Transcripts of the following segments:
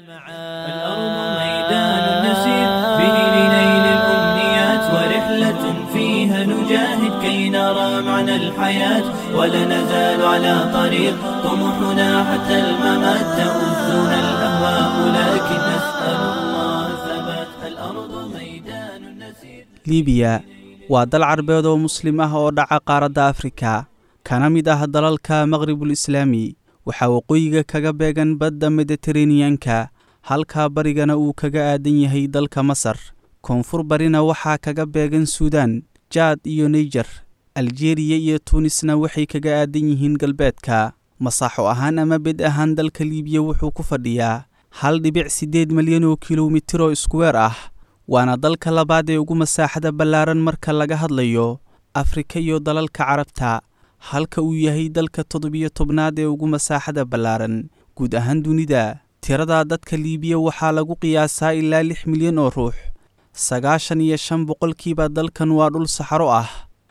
الأرض ميدان نسير به لنيل الأمنيات ورحلة فيها نجاهد كي نرى معنى الحياة ولا نزال على طريق طموحنا حتى الممات تؤذنا الأهواء لكن نسأل الله ثبات الأرض ميدان نسير. liibiya waa dal carbeed oo muslim ah oo dhaca qaaradda Afrika kana mid ah dalalka Maghribul Islaami waxa waqooyiga kaga beegan badda Mediterranean-ka halka barigana uu kaga aadan yahay dalka Masar koonfur barina waxa kaga beegan Suudaan Chad iyo Niger Algeria iyo Tunisna waxay kaga aadan yihiin galbeedka masaxo ahaan ama bid ahaan dalka liibiya wuxuu ku fadhiyaa 1.8 milyan oo kiiloomitir oo square ah waana dalka labaad ee ugu masaaxada ballaaran marka laga hadlayo Afrika iyo dalalka Carabta halka uu yahay dalka 17aad ee ugu masaaxada ballaaran guud ahaan dunida tirada dadka liibiya waxa lagu qiyaasaa ilaa 6 milyan oo ruux 95% dalkan waa dhul saxaro ah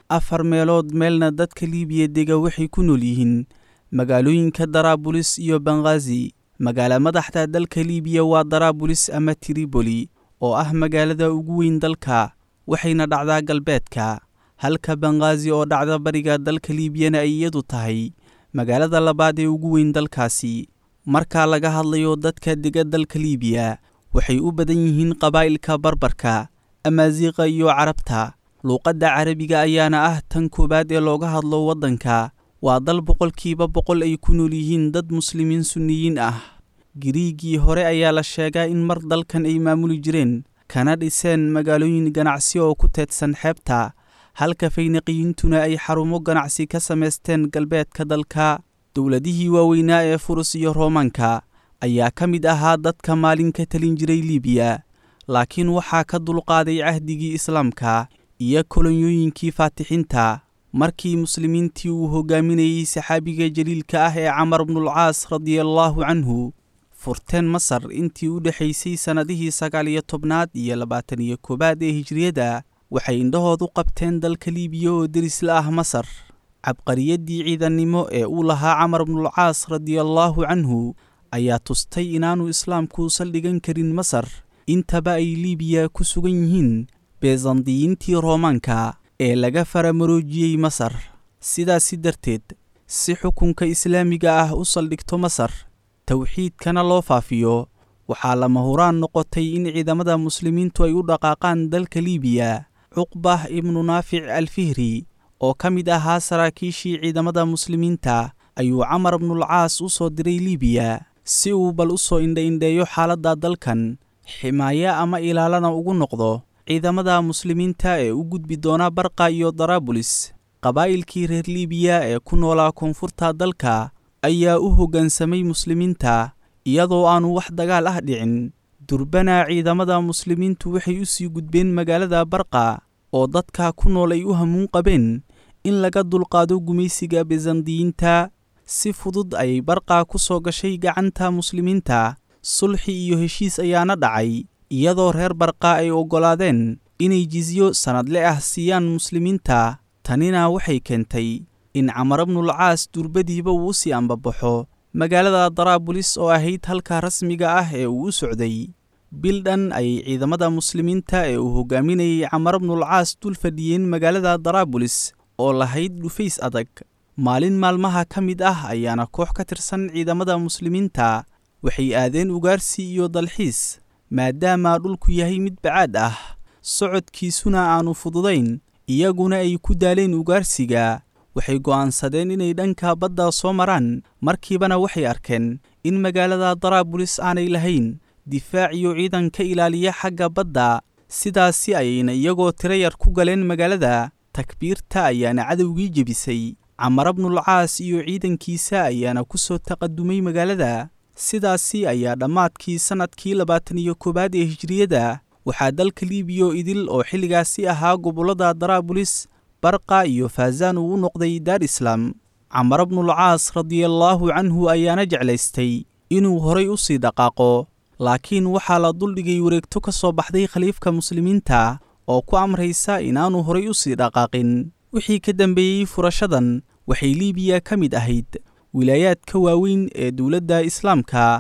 4 meelood meelna dadka liibiya dega waxay ku nool yihiin magaalooyinka Daraabulis iyo Benghazi magaala madaxda dalka liibiya waa Daraabulis ama Tripoli oo ah magaalada ugu weyn dalka waxayna dhacdaa galbeedka halka Benghazi oo dhacda bariga dalka liibiyana ay iyadu tahay magaalada labaad ee ugu weyn dalkaasi marka laga hadlayo dadka dega dalka liibiya waxay u badan yihiin qabaa'ilka barbarka Amaaziqa iyo Carabta luqadda Carabiga ayaana ah tan koobaad ee looga hadlo wadanka waa dal 100% ay ku nool yihiin dad muslimiin sunniyiin ah Giriigii hore ayaa la sheegaa in mar dalkan ay maamuli jireen kana dhiseen magaalooyin ganacsi oo ku teedsan xeebta halka Fayniqiyiintuna ay xarumo ganacsi ka sameysteen galbeedka dalka dawladihii waaweynaa ee Furus iyo Roomaanka ayaa ka mid ahaa dadka maalinka talin jiray Liibiya laakiin waxaa ka dulqaaday cahdigii Islaamka iyo kolonyooyinkii Faatixiinta markii muslimiintii uu hogaaminayay saxaabiga jaliilka ah ee Camar ibn al-Caas radiyallahu anhu furteen Masar intii u dhaxaysay sanadihii 19aad iyo 21aad ee hijriyada waxay indhahoodu qabteen dalka Liibiya oo deris la ah Masar cabqariyadii ciidanimo ee uu lahaa Camar ibn al-Caas radiyallahu anhu ayaa tustay inaanu islaamku saldhigan karin Masar intaba ay Liibiya ku sugan yihiin Byzantiyiintii Roomaanka ee laga faramaroojiyay Masar sidaas darteed si xukunka islaamiga ah u saldhigto Masar tawxiidkana loo faafiyo waxaa lama huraan noqotay in ciidamada muslimiintu ay u dhaqaaqaan dalka Liibiya Uqbah ibn Naafic al-Fihri oo ka mid ahaa saraakiishii ciidamada muslimiinta ayuu Camar ibn al-Caas u soo diray Liibiya si uu bal u soo indheeyo xaaladda dalkan ximaaya ama ilaalana ugu noqdo ciidamada muslimiinta ee u gudbi doona Barqa iyo Daraabulis qabaa'ilkii reer Liibiya ee ku noolaa koonfurta dalka ayaa u hoggaansamay muslimiinta iyadoo aanu wax dagaal ah dhicin durbana ciidamada muslimiintu waxay u sii gudbeen magaalada Barqa oo dadka ku nool ay u hamuun qabeen in laga dulqaado gumaysiga Byzantiyiinta si fudud ay Barqa ku soo gashay gacanta muslimiinta sulxi iyo heshiis ayaana dhacay iyadoo reer Barqa ay ogolaadeen inay jizyo sanadle ah siiyaan muslimiinta tanina waxay keentay in Camar ibn al-Caas durbadiiba uu si ambabaxo magaalada Daraabulis oo ahayd halka rasmiga ah ee uu u socday bildan ay ciidamada muslimiinta ee uu hogaaminayay Camar ibn al-Caas dul fadhiyeen magaalada Daraabulis oo lahayd dhufays adag maalin maalmaha ka mid ah ayaana koox ka tirsan ciidamada muslimiinta waxay aadeen ugaarsi iyo dalxiis maadaama dhulku yahay mid bacaad ah socodkiisuna aanu fududayn iyaguna ay ku daaleen ugaarsiga waxay go'aansadeen inay dhanka badda soo maraan markiibana waxay arkeen in magaalada Daraabulis aanay lahayn difaac iyo ciidan ka ilaaliya xagga badda sidaasi ayayna iyagoo tiro yar ku galeen magaalada takbiirta ayaana cadowgii jebisay Camar ibn al-Caas iyo ciidankiisa ayaana ku soo taqadumay magaalada sidaasi ayaa dhammaadkii sanadkii 21aad ee hijriyada waxaa dalka Liibiya idil oo xilligaasi ahaa gobolada Daraabulis Barqa iyo Faazan uu noqday daar islaam Camar ibn al-Caas radiyallahu anhu ayaana jeclaystay inuu horay u sii dhaqaaqo laakiin waxaa la duldhigay wareegto ka soo baxday khaliifka muslimiinta oo ku amraysa inaanu horay u sii dhaqaaqin wixii ka dambeeyay furashadan waxay Liibiya ka mid ahayd wilaayaadka waaweyn ee dawladda islaamka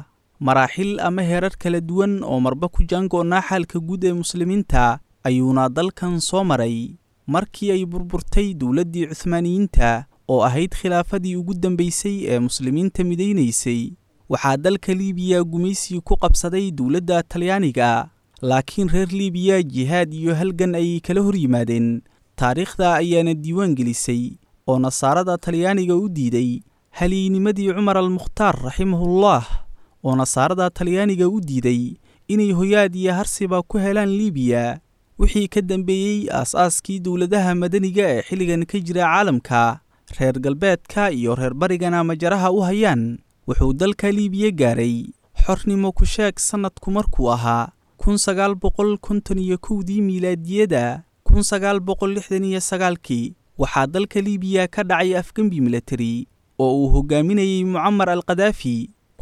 maraaxil ama heerar kala duwan oo marba ku jaango'naa xaalka guud ee muslimiinta ayuuna dalkan soo maray markii ay burburtay dowladdii cuhmaaniyiinta oo ahayd khilaafadii ugu dambaysay ee muslimiinta midaynaysay waxaa dalka liibiya gumaysi ku qabsaday dowladda talyaaniga laakiin reer liibiya jihaad iyo halgan ayay kala hor yimaadeen taariikhda ayaana diiwaan gelisay oo nasaarada talyaaniga u diiday haliyinimadii cumar al-mukhtaar raximahullah oo nasaarada talyaaniga u diiday inay hoyaad iyo harsiba ku helaan liibiya wixii ka dambeeyey aas-aaskii dowladaha madaniga ee xilligan ka jira caalamka reer galbeedka iyo reer barigana majaraha u hayaan wuxuu dalka liibiya gaaray xornimo ku sheeg sannadku markuu ahaa 1951 miilaadiyada 1969kii waxaa dalka liibiya ka dhacay afgembi military oo uu hogaaminayay mucamar al-kadaafi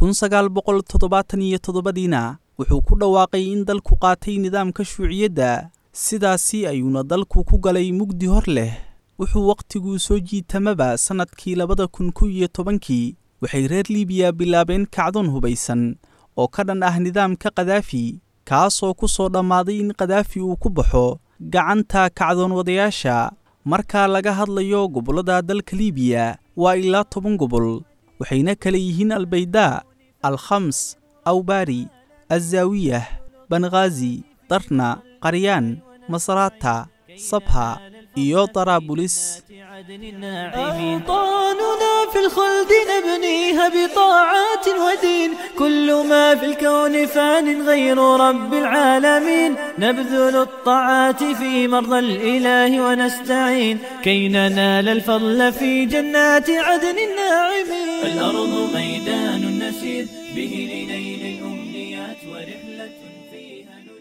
1977diina wuxuu ku dhawaaqay in dalku qaatay nidaamka shuuciyadda sidaasi ayuuna dalku ku galay mugdi hor leh wuxuu waqtiguu soo jiitamaba sannadkii 2011kii waxay reer liibiya bilaabeen kacdoon hubaysan oo ka dhan ah nidaamka kadaafi kaasoo ku soo dhammaaday in kadaafi uu ku baxo gacanta kacdoon wadayaasha marka laga hadlayo gobollada dalka liibiya waa ilaa 10 gobol waxayna kala yihiin albaydaa alkhams awbari الزاوية بنغازي طرنا قريان مصراتة صبها إيو طرابلس أوطاننا في الخلد نبنيها بطاعات ودين كل ما في الكون فان غير رب العالمين نبذل الطاعات في مرضى الإله ونستعين كي ننال الفضل في جنات عدن الناعمين الأرض ميدان نسير به لنيل الأمنيات ورحلة فيها